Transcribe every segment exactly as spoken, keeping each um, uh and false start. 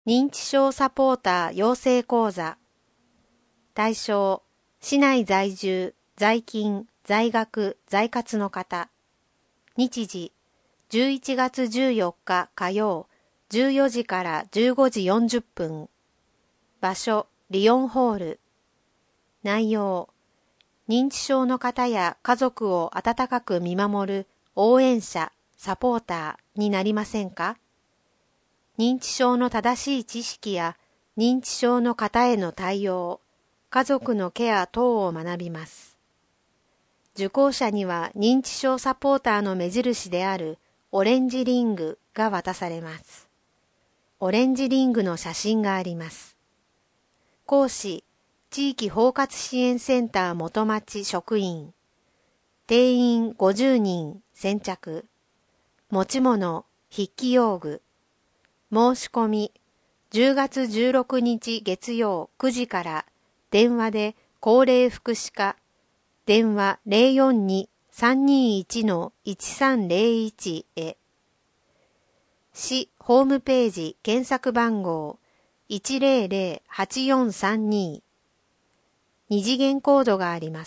認知症サポーター養成講座。対象、市内在住、在勤、在学、在活の方。日時、じゅういちがつじゅうよっか火曜、じゅうよじからじゅうごじよんじゅっぷん。場所、リオンホール。内容、認知症の方や家族を温かく見守る応援者、サポーターになりませんか？認知症の正しい知識や認知症の方への対応、家族のケア等を学びます。受講者には認知症サポーターの目印であるオレンジリングが渡されます。オレンジリングの写真があります。講師、地域包括支援センター元町職員。定員ごじゅうにん先着。持ち物、筆記用具。申し込み、じゅうがつじゅうろくにち月曜くじから電話で高齢福祉課、電話 ゼロよんに さんにいち いちさんゼロいち へ。市ホームページ検索番号 いちゼロゼロ はちよんさんに。二次元コードがあります。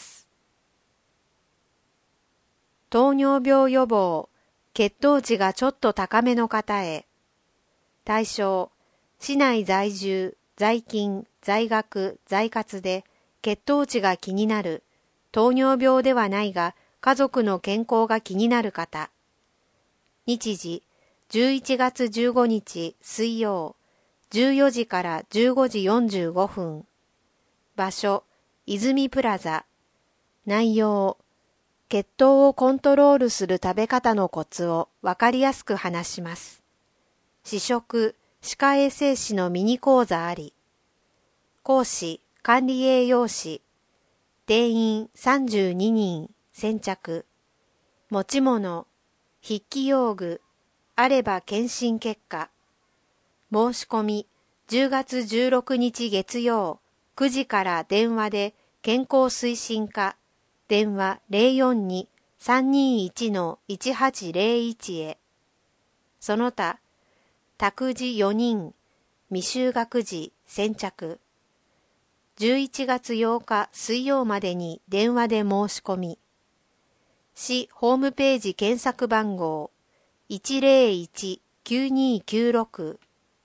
糖尿病予防、血糖値がちょっと高めの方へ。対象、市内在住、在勤、在学、在活で血糖値が気になる、糖尿病ではないが家族の健康が気になる方。日時、じゅういちがつじゅうごにち水曜、じゅうよじからじゅうごじよんじゅうごふん。場所、泉プラザ。内容、血糖をコントロールする食べ方のコツをわかりやすく話します。試食、歯科衛生士のミニ講座あり。講師、管理栄養士。定員さんじゅうににん先着。持ち物、筆記用具、あれば検診結果。申し込み、じゅうがつじゅうろくにち月曜くじから電話で健康推進課、電話 ゼロよんに さんにいち いちはちゼロいち へ。その他、託児よにん、未就学児先着。じゅういちがつようか水曜までに電話で申し込み。市ホームページ検索番号 いちゼロいち きゅうにきゅうろく。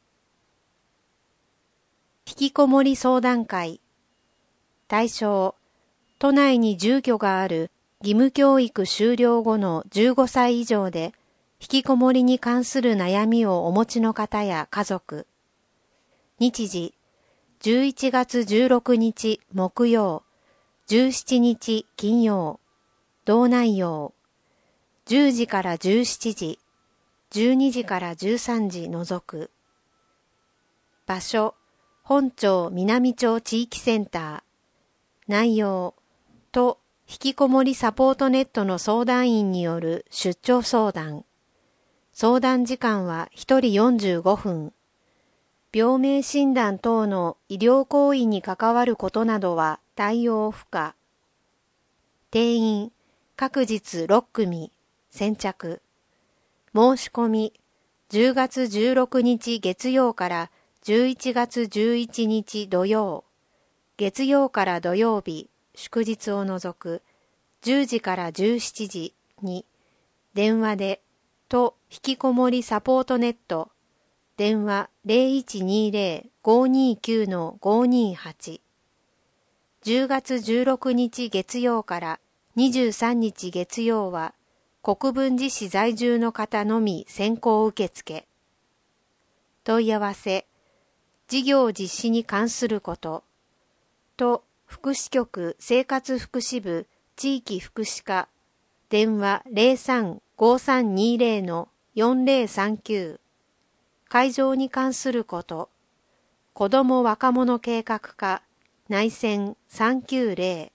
引きこもり相談会。対象、都内に住居がある義務教育終了後のじゅうごさい以上で、引きこもりに関する悩みをお持ちの方や家族。日時、じゅういちがつじゅうろくにち木曜、じゅうしちにち金曜。同内容。じゅうじからじゅうしちじ、じゅうにじからじゅうさんじ除く。場所、本町南町地域センター。内容、都引きこもりサポートネットの相談員による出張相談。相談時間はひとりよんじゅうごふん。病名診断等の医療行為に関わることなどは対応不可。定員、各日ろっくみ、先着。申し込み、じゅうがつじゅうろくにち月曜からじゅういちがつじゅういちにち土曜。月曜から土曜日、祝日を除く、じゅうじからじゅうしちじに、電話で、都引きこもりサポートネット、電話 ゼロいちにゼロ ごにきゅう ごにはち。じゅうがつじゅうろくにち月曜からにじゅうさんにち月曜は、国分寺市在住の方のみ先行受付。問い合わせ、事業実施に関すること、都福祉局生活福祉部地域福祉課、電話 ゼロさん ごさんにゼロ よんゼロさんきゅう。会場に関すること、子ども若者計画課内線さんきゅうゼロ。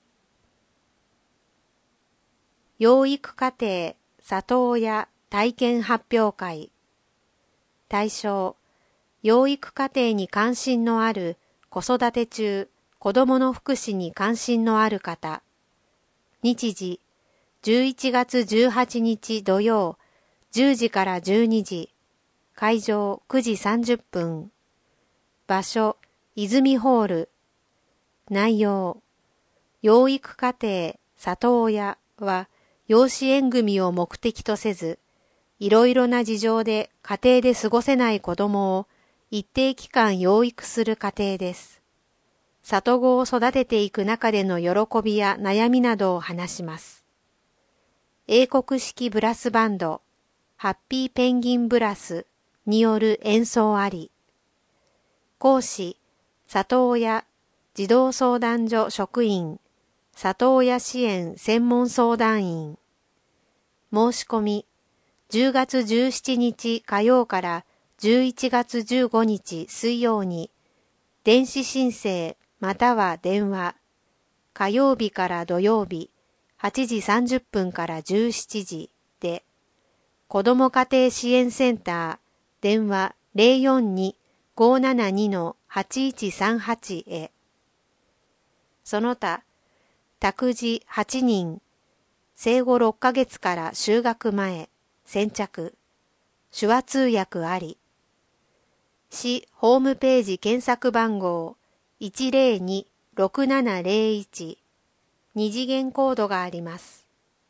養育家庭里親体験発表会。対象、養育家庭に関心のある子育て中、子どもの福祉に関心のある方。日時、じゅういちがつじゅうはちにち土曜、じゅうじからじゅうにじ。会場くじさんじゅっぷん。 場所、泉ホール。内容、養育家庭、里親は養子縁組を目的とせず、いろいろな事情で家庭で過ごせない子供を一定期間養育する家庭です。里子を育てていく中での喜びや悩みなどを話します。英国式ブラスバンド、ハッピーペンギンブラスによる演奏あり。講師、里親、児童相談所職員、里親支援専門相談員。申し込み、じゅうがつじゅうしちにち火曜からじゅういちがつじゅうごにち水曜に、電子申請または電話、火曜日から土曜日、はちじさんじゅっぷんからじゅうしちじで、子ども家庭支援センター、電話 ゼロよんに ごーななに はちいちさんはち へ。その他、託児はちにん、生後ろっかげつから就学前、先着、手話通訳あり。市ホームページ検索番号 いちゼロに ろくななゼロいち、二次元コードがあります。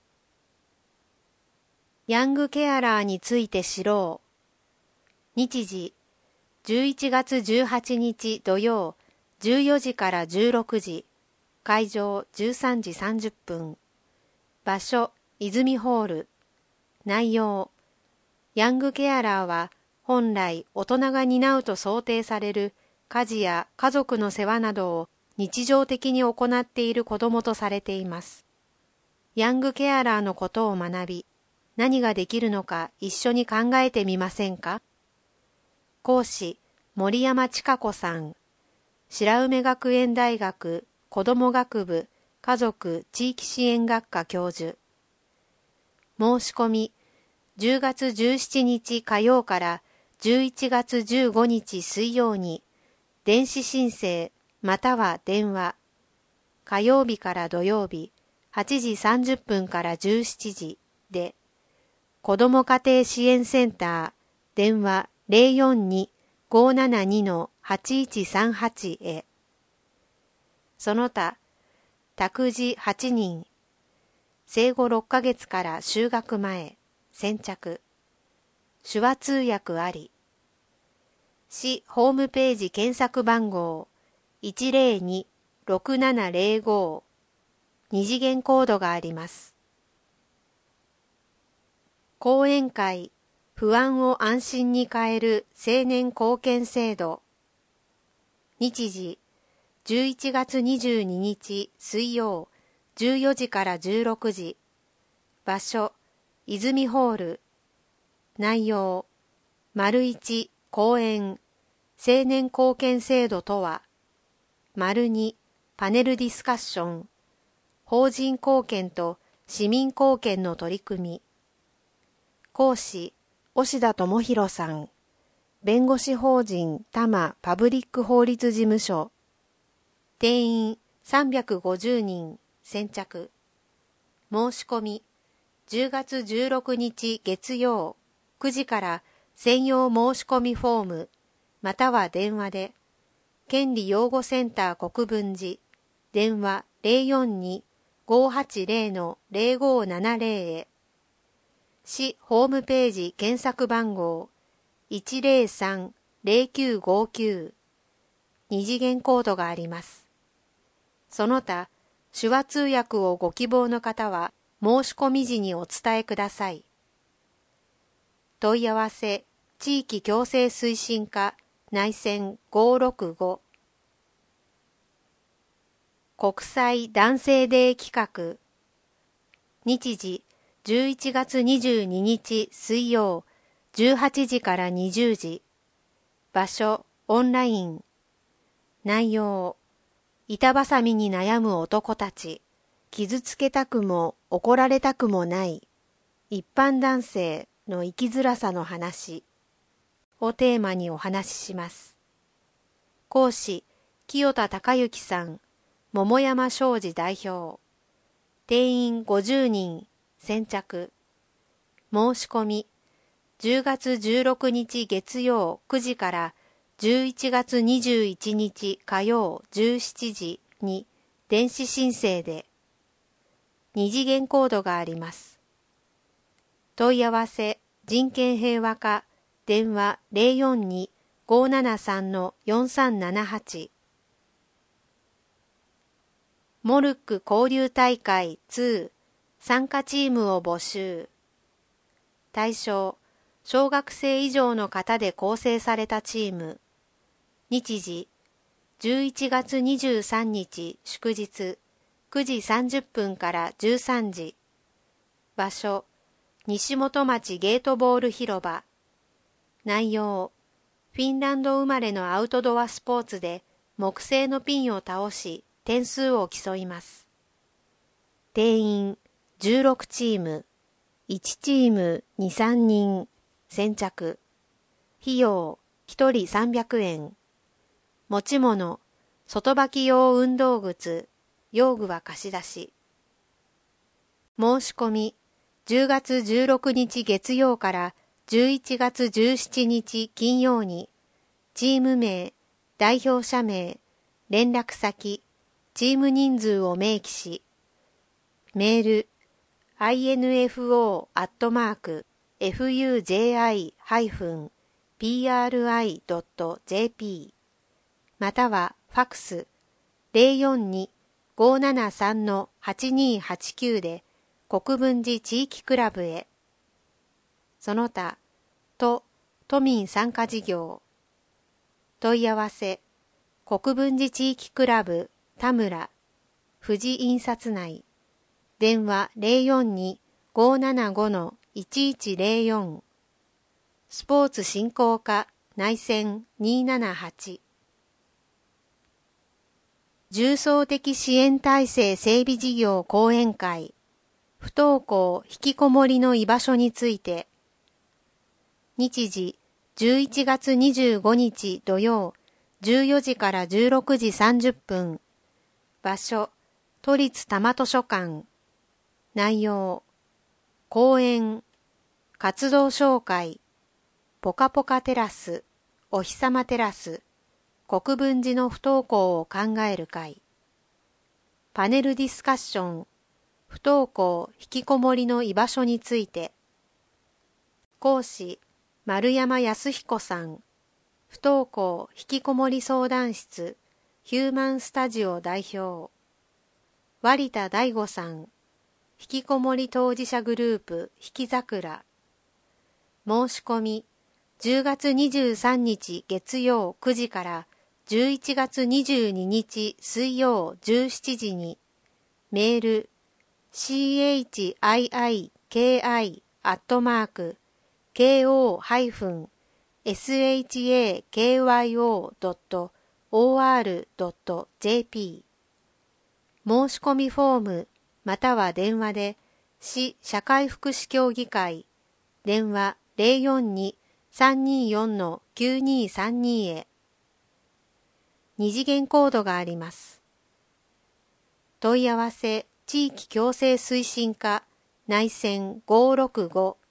ヤングケアラーについて知ろう。日時、じゅういちがつじゅうはちにち土曜、じゅうよじからじゅうろくじ、会場じゅうさんじさんじゅっぷん。場所、泉ホール。内容、ヤングケアラーは本来大人が担うと想定される家事や家族の世話などを日常的に行っている子どもとされています。ヤングケアラーのことを学び、何ができるのか一緒に考えてみませんか？講師、森山千佳子さん。白梅学園大学子ども学部家族地域支援学科教授。申し込み、じゅうがつじゅうしちにち火曜からじゅういちがつじゅうごにち水曜に、電子申請または電話、火曜日から土曜日、はちじさんじゅっぷんからじゅうしちじで、子ども家庭支援センター、電話 ゼロよんに ごーななに はちいちさんはち へ。その他、託児はちにん、生後ろっかげつから就学前、先着、手話通訳あり。市ホームページ検索番号 いちゼロに ろくななゼロご、二次元コードがあります。講演会、不安を安心に変える青年貢献制度。日時、じゅういちがつにじゅうににち水曜、じゅうよじからじゅうろくじ。場所、泉ホール。内容、丸一、講演、青年貢献制度とは。丸二、パネルディスカッション。法人貢献と市民貢献の取り組み。講師、押田智博さん。弁護士法人多摩パブリック法律事務所。定員さんびゃくごじゅうにん、先着。申し込み、じゅうがつじゅうろくにち月曜、くじから専用申し込みフォーム、または電話で、権利擁護センター国分寺、電話 ゼロよんに ごーはちゼロ ゼロごーななゼロ へ。市ホームページ検索番号 いちゼロさん ゼロきゅうごきゅう、二次元コードがあります。その他、手話通訳をご希望の方は申し込み時にお伝えください。問い合わせ、地域共生推進課内線ごーろくご。国際男性デー企画。日時、じゅういちがつにじゅうににち水曜、じゅうはちじからにじゅうじ。場所、オンライン。内容、板挟みに悩む男たち、傷つけたくも怒られたくもない、一般男性の生きづらさの話をテーマにお話しします。講師、清田隆之さん、桃山商事代表。定員ごじゅうにん、先着。申し込み、じゅうがつじゅうろくにち月曜くじからじゅういちがつにじゅういちにち火曜じゅうしちじに電子申請で、二次元コードがあります。問い合わせ人権平和課電話 ゼロよんに ごーななさん よんさんななはち。モルック交流大会に参加チームを募集。対象、小学生以上の方で構成されたチーム。日時、じゅういちがつにじゅうさんにち祝日、くじさんじゅっぷんからじゅうさんじ。場所、西本町ゲートボール広場。内容、フィンランド生まれのアウトドアスポーツで木製のピンを倒し点数を競います。定員じゅうろくチーム、いちチームに、さんにん、先着。費用ひとりさんびゃくえん。持ち物、外履き用運動靴、用具は貸し出し。申し込み、じゅうがつじゅうろくにち月曜からじゅういちがつじゅうしちにち金曜に、チーム名、代表者名、連絡先、チーム人数を明記し、メール、アイエヌエフオー アットマーク、エフユージェーアイ ハイフン、ピーアールアイ ドット ジェーピー、またはファクス ゼロよんに ごーななさん はちにーはちきゅう で国分寺地域クラブへ。その他、都、都民参加事業。問い合わせ、国分寺地域クラブ田村、富士印刷内。電話 ゼロよんに ごーななご いちいちゼロよん。スポーツ振興課内線にーななはち。重層的支援体制整備事業講演会、不登校引きこもりの居場所について。日時、じゅういちがつにじゅうごにち土曜、じゅうよじからじゅうろくじさんじゅっぷん。場所、都立多摩図書館。内容、講演、活動紹介、ポカポカテラス、お日様テラス、国分寺の不登校を考える会。パネルディスカッション、不登校引きこもりの居場所について。講師、丸山康彦さん。不登校引きこもり相談室、ヒューマンスタジオ代表。割田大吾さん。引きこもり当事者グループ、引き桜。申し込み、じゅうがつにじゅうさんにち月曜くじからじゅういちがつにじゅうににち水曜じゅうしちじに、メール、シーエイチアイアイケーアイ アットマーク、ケーオー ハイフン、エスエイチエーケーワイオー ドット オーアール ドット ジェーピー。申し込みフォーム、または電話で、市社会福祉協議会、電話 ゼロよんに さんにーよん きゅうにーさんに へ。二次元コードがあります。問い合わせ、地域共生推進課、内線ごーろくご